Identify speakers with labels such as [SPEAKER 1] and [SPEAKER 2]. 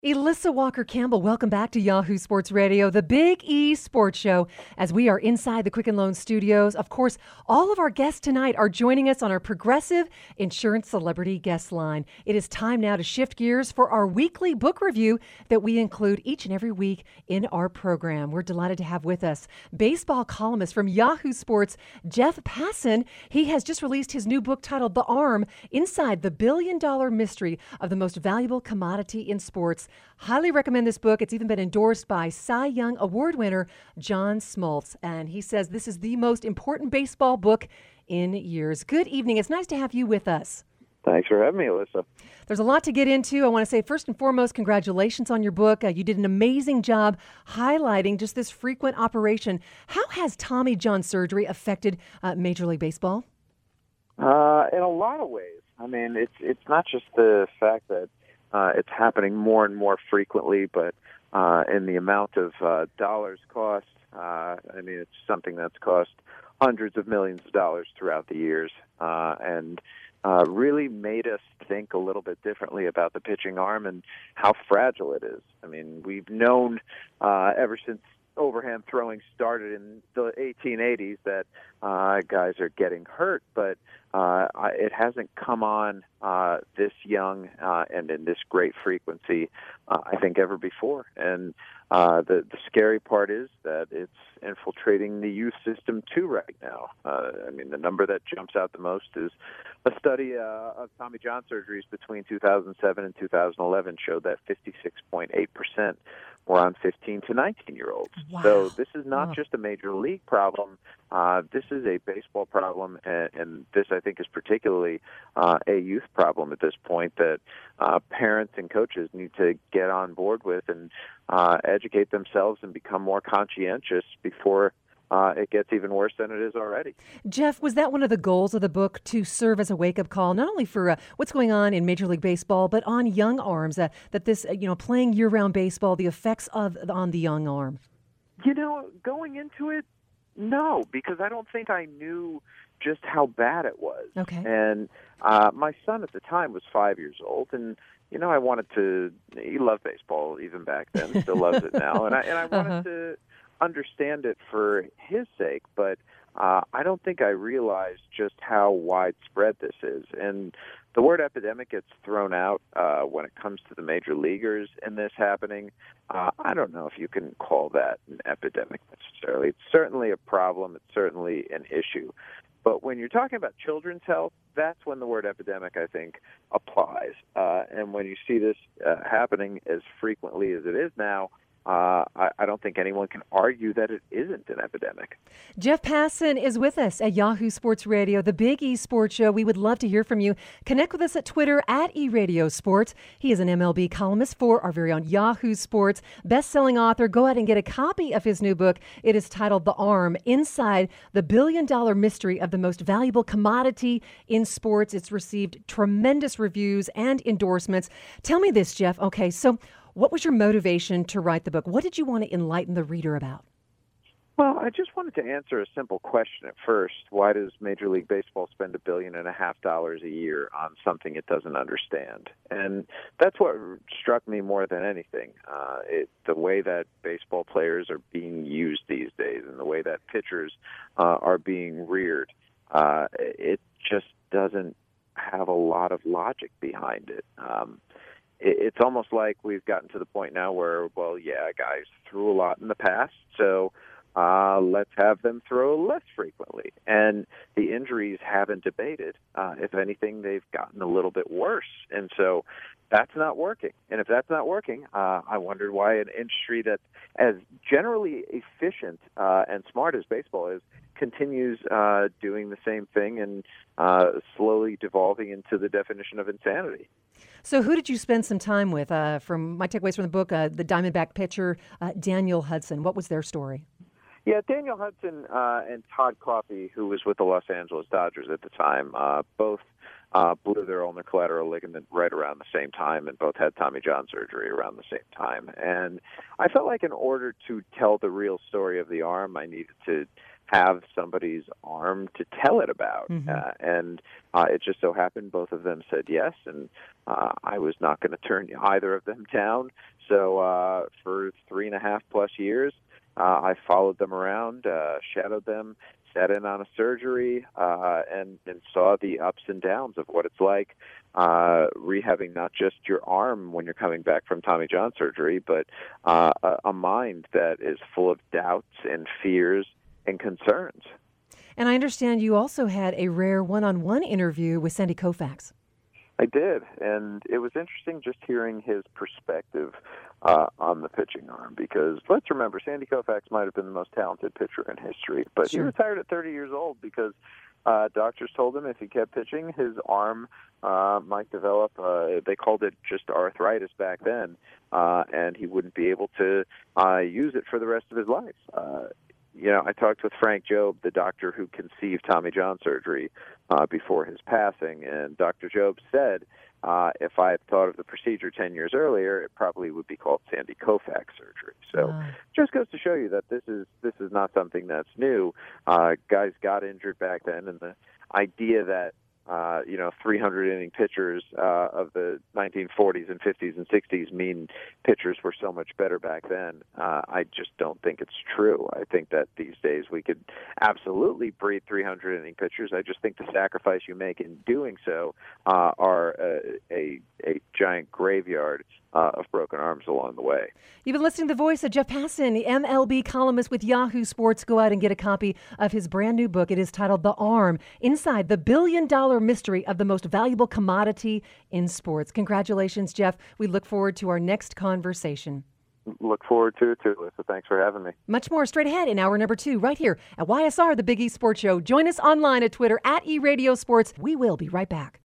[SPEAKER 1] Elissa Walker Campbell, welcome back to Yahoo Sports Radio, the Big E Sports Show, as we are inside the Quicken Loan Studios. Of course, all of our guests tonight are joining us on our Progressive Insurance Celebrity Guest Line. It is time now to shift gears for our weekly book review that we include each and every week in our program. We're delighted to have with us baseball columnist from Yahoo Sports, Jeff Passan. He has just released his new book titled The Arm, Inside the Billion-Dollar Mystery of the Most Valuable Commodity in Sports. Highly recommend this book. It's even been endorsed by Cy Young Award winner John Smoltz. And he says this is the most important baseball book in years. Good evening. It's nice to have you with us.
[SPEAKER 2] Thanks for having me, Alyssa.
[SPEAKER 1] There's a lot to get into. I want to say, first and foremost, congratulations on your book. You did an amazing job highlighting just this frequent operation. How has Tommy John surgery affected Major League Baseball?
[SPEAKER 2] In a lot of ways. I mean, it's not just the fact that it's happening more and more frequently, but in the amount of dollars cost. I mean, it's something that's cost hundreds of millions of dollars throughout the years, and really made us think a little bit differently about the pitching arm and how fragile it is. I mean, we've known ever since overhand throwing started in the 1880s that guys are getting hurt, but it hasn't come on this young and in this great frequency, I think, ever before. And the scary part is that it's infiltrating the youth system too right now. I mean, the number that jumps out the most is a study of Tommy John surgeries between 2007 and 2011 showed that 56.8% were on 15 to 19-year-olds.
[SPEAKER 1] Wow.
[SPEAKER 2] So this is not just a major league problem. This is a baseball problem, and this, I think, is particularly a youth problem at this point that parents and coaches need to get on board with and educate themselves and become more conscientious before it gets even worse than it is already.
[SPEAKER 1] Jeff, was that one of the goals of the book, to serve as a wake-up call, not only for what's going on in Major League Baseball, but on young arms, that this, playing year-round baseball, the effects on the young arm?
[SPEAKER 2] Going into it, no, because I don't think I knew just how bad it was.
[SPEAKER 1] Okay.
[SPEAKER 2] And my son at the time was 5 years old, and I wanted to. He loved baseball even back then, still loves it now, and I wanted to understand it for his sake, but I don't think I realized just how widespread this is. And the word epidemic gets thrown out when it comes to the major leaguers and this happening. I don't know if you can call that an epidemic necessarily. It's certainly a problem. It's certainly an issue. But when you're talking about children's health, that's when the word epidemic, I think, applies. And when you see this happening as frequently as it is now, I don't think anyone can argue that it isn't an epidemic.
[SPEAKER 1] Jeff Passan is with us at Yahoo Sports Radio, the Big E Sports Show. We would love to hear from you. Connect with us at Twitter at eRadioSports. He is an MLB columnist for our very own Yahoo Sports, best-selling author. Go out and get a copy of his new book. It is titled The Arm, Inside the Billion-Dollar Mystery of the Most Valuable Commodity in Sports. It's received tremendous reviews and endorsements. Tell me this, Jeff. Okay, so what was your motivation to write the book? What did you want to enlighten the reader about?
[SPEAKER 2] Well, I just wanted to answer a simple question at first. Why does Major League Baseball spend $1.5 billion a year on something it doesn't understand? And that's what struck me more than anything. The way that baseball players are being used these days and the way that pitchers are being reared, it just doesn't have a lot of logic behind it. It's almost like we've gotten to the point now where, guys threw a lot in the past, so let's have them throw less frequently. And the injuries haven't abated. If anything, they've gotten a little bit worse. And so that's not working. And if that's not working, I wondered why an industry that's as generally efficient and smart as baseball is continues doing the same thing and slowly devolving into the definition of insanity.
[SPEAKER 1] So who did you spend some time with? From my takeaways from the book, the Diamondback pitcher, Daniel Hudson. What was their story?
[SPEAKER 2] Yeah, Daniel Hudson and Todd Coffey, who was with the Los Angeles Dodgers at the time, both blew their ulnar collateral ligament right around the same time, and both had Tommy John surgery around the same time. And I felt like in order to tell the real story of the arm, I needed to have somebody's arm to tell it about. And it just so happened both of them said yes, and I was not going to turn either of them down. So for 3.5+ years, I followed them around, shadowed them, sat in on a surgery, and saw the ups and downs of what it's like rehabbing not just your arm when you're coming back from Tommy John surgery, but a mind that is full of doubts and fears and concerns.
[SPEAKER 1] And I understand you also had a rare one-on-one interview with Sandy Koufax.
[SPEAKER 2] I did, and it was interesting just hearing his perspective on the pitching arm, because let's remember, Sandy Koufax might have been the most talented pitcher in history, but he retired at 30 years old because doctors told him if he kept pitching, his arm might develop, they called it just arthritis back then, and he wouldn't be able to use it for the rest of his life. I talked with Frank Jobe, the doctor who conceived Tommy John surgery before his passing, and Dr. Jobe said if I had thought of the procedure 10 years earlier, it probably would be called Sandy Koufax surgery. So just goes to show you that this is not something that's new. Guys got injured back then, and the idea that 300-inning pitchers of the 1940s and 50s and 60s mean pitchers were so much better back then. I just don't think it's true. I think that these days we could absolutely breed 300-inning pitchers. I just think the sacrifice you make in doing so are a giant graveyard of broken arms along the way.
[SPEAKER 1] You've been listening to the voice of Jeff Passan, the MLB columnist with Yahoo Sports. Go out and get a copy of his brand new book. It is titled The Arm, Inside the $1 Billion Mystery of the Most Valuable Commodity in Sports. Congratulations, Jeff. We look forward to our next conversation.
[SPEAKER 2] Look forward to it, too, Lisa. Thanks for having me.
[SPEAKER 1] Much more straight ahead in hour number 2, right here at YSR, the Big E Sports Show. Join us online at Twitter at eRadioSports. We will be right back.